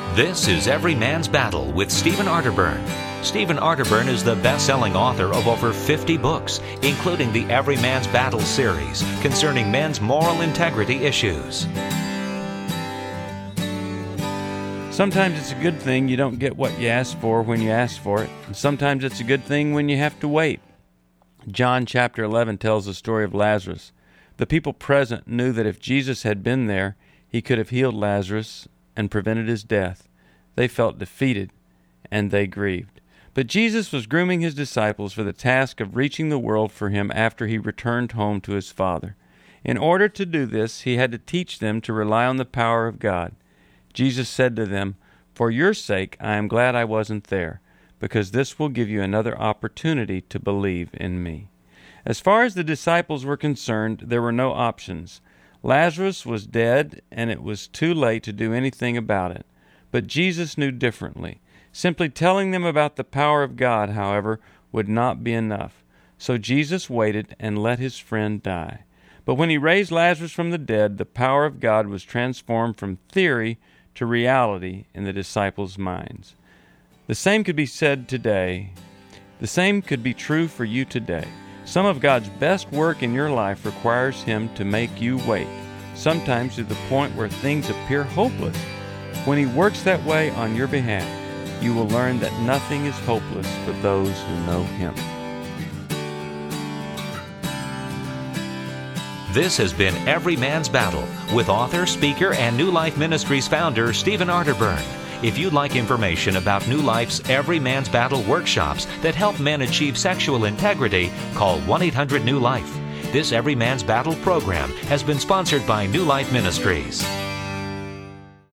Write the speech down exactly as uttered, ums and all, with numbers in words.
This is Every Man's Battle with Stephen Arterburn. Stephen Arterburn is the best-selling author of over fifty books, including the Every Man's Battle series concerning men's moral integrity issues. Sometimes it's a good thing you don't get what you ask for when you ask for it, and sometimes it's a good thing when you have to wait. John chapter eleven tells the story of Lazarus. The people present knew that if Jesus had been there, he could have healed Lazarus and prevented his death. They felt defeated, and they grieved. But Jesus was grooming his disciples for the task of reaching the world for him after he returned home to his Father. In order to do this, he had to teach them to rely on the power of God. Jesus said to them, "For your sake I am glad I wasn't there, because this will give you another opportunity to believe in me." As far as the disciples were concerned, there were no options. Lazarus was dead, and it was too late to do anything about it. But Jesus knew differently. Simply telling them about the power of God, however, would not be enough. So Jesus waited and let his friend die. But when he raised Lazarus from the dead, the power of God was transformed from theory to reality in the disciples' minds. The same could be said today. The same could be true for you today. Some of God's best work in your life requires Him to make you wait, sometimes to the point where things appear hopeless. When He works that way on your behalf, you will learn that nothing is hopeless for those who know Him. This has been Every Man's Battle with author, speaker, and New Life Ministries founder Stephen Arterburn. If you'd like information about New Life's Every Man's Battle workshops that help men achieve sexual integrity, call one eight hundred new life. This Every Man's Battle program has been sponsored by New Life Ministries.